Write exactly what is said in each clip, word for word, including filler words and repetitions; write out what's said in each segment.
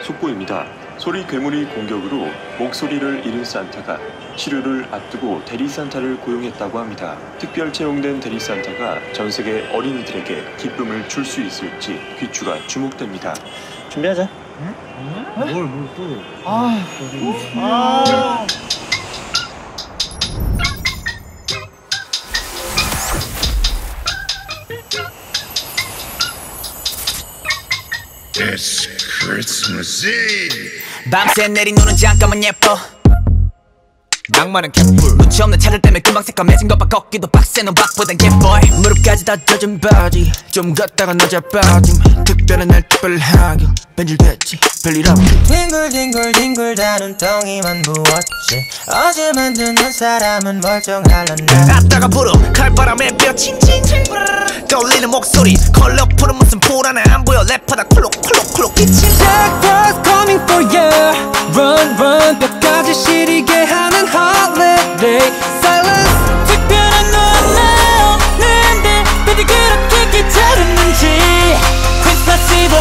속보입니다. 소리 괴물이 공격으로 목소리를 잃은 산타가 치료를 앞두고 대리산타를 고용했다고 합니다. 특별 채용된 대리산타가 전세계 어린이들에게 기쁨을 줄 수 있을지 귀추가 주목됩니다. 준비하자. 응? 뭘, 뭘 또. 아, 아. It's Christmas Eve. 밤새 내린 눈은 잠깐만 예뻐. 낭만은 갯불. 눈치 없는 차들 때문에 금방 새까매진 것봐. 걷기도 빡세는 밥보단 갯보이. 무릎까지 다 젖은 바지 좀 걷다가 늦어 빠짐. 특별한 날 특별하게 변질됐지 별일 없지. 뒹굴뒹굴 뒹굴다 눈덩이만 부었지. 어제 만든 한 사람은 멀쩡할란다. 아따가 불어 칼바람에 뼈 칭칭칭 떠올리는 목소리. 컬러풀은 무슨 불안해 안 보여. 래퍼다 콜록콜록콜록 기침. Jackpot's coming for you. Run run 뼈까지 시리게 하는 holiday. Silence. 특별한 넌 나 없는데 어디 그렇게 기다렸는지. Christmas Eve.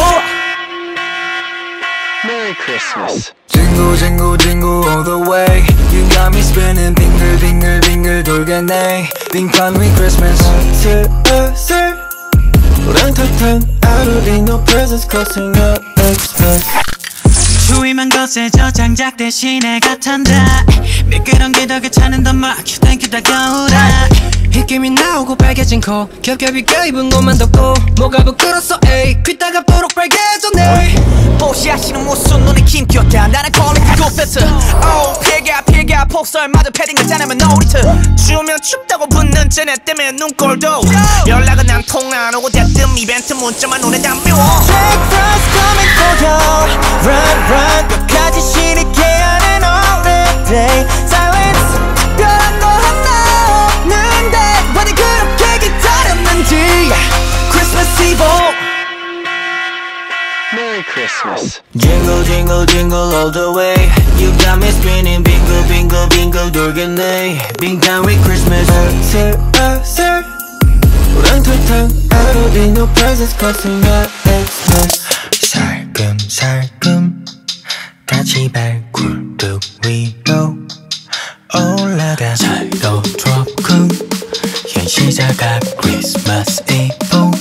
Merry Christmas. Jingle jingle jingle all the way. You got me spinning 빙글 빙글 빙글 돌겠네. 빙판 with Christmas. 슬슬 우렁탕탕 아루리 no presents causing a Xmas. 추위만 거세져 장작 대신에 같한다. 미끄럼 기덕에 차는 더 막 땡큐 다가오라. 힉김이 나오고 빨개진 코 겹겹이 껴입은 것만 덮고 뭐가 부끄러웠어 에이 귀따가 보록 빨개졌네. 보시하시는 무슨 눈에 김 꼈다. 나는 퀄리티 굿패스. 오 피가 피가 폭설마저 패딩을 짜내면 놀이트. 추우면 춥다고 붙는 쟤네 때문에 눈꼴도. 연락은 난 통 안 오고 대뜸 이벤트 문자만 눈에 담겨. Jackpot's coming for you. Run run 끝까지 시리게 하는 holiday. Silence 특별한 거 하나 없는데 어디 그렇게 기다렸는지. Christmas Eve. Merry Christmas. Jingle jingle jingle all the way. You got me spinning bingo bingo bingo 돌겠네. 빙판 with Christmas. 슬슬 우렁탕탕 아루리 no presents causing a Xmas. 살금살금 같이 발굴뚝 위로 올라가. 살도 트로크 현시자가 Christmas Eve.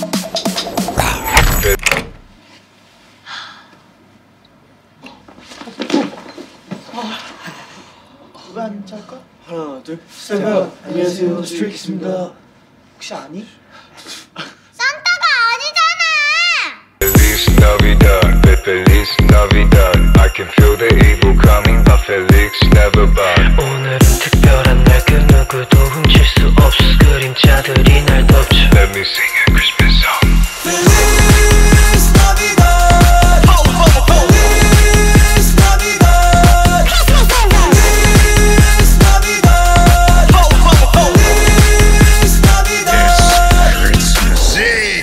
누가 안 잘까? 하나 둘 셋. 안녕하세요 스트레이키즈입니다. 혹시 아니? 산타가 아니잖아. Feliz Navidad, Feliz Navidad. I can feel the evil coming, but Felix never bad. 오늘은 특별한 날 그 누구도 훔칠 수 없어. 그림자들이 날 덮쳐. Let me sing a Christmas song. Feliz Navidad. Ho ho ho. Feliz Navidad. Feliz Navidad. Ho ho ho. Feliz Navidad. It's Christmas Eve.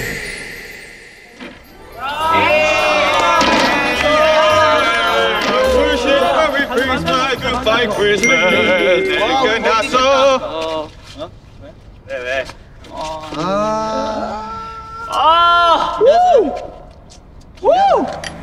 Goodbye Christmas. 끝났어. 어. 어? 왜? 왜 왜? 아. 아. 우! 우!